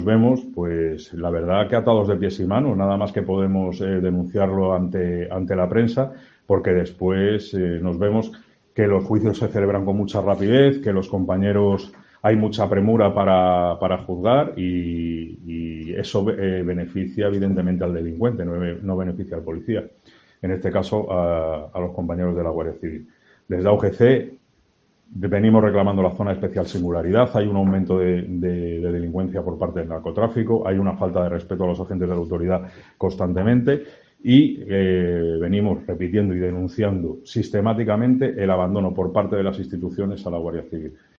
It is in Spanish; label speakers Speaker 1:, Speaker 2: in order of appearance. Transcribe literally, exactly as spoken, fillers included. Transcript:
Speaker 1: vemos, pues la verdad que atados de pies y manos, nada más que podemos eh, denunciarlo ante, ante la prensa, porque después eh, nos vemos que los juicios se celebran con mucha rapidez, que los compañeros hay mucha premura para, para juzgar y, y eso eh, beneficia evidentemente al delincuente, no, no beneficia al policía. En este caso, a, a los compañeros de la Guardia Civil. Desde A U G C venimos reclamando la zona de especial singularidad, hay un aumento de, de, de delincuencia por parte del narcotráfico, hay una falta de respeto a los agentes de la autoridad constantemente y eh, venimos repitiendo y denunciando sistemáticamente el abandono por parte de las instituciones a la Guardia Civil.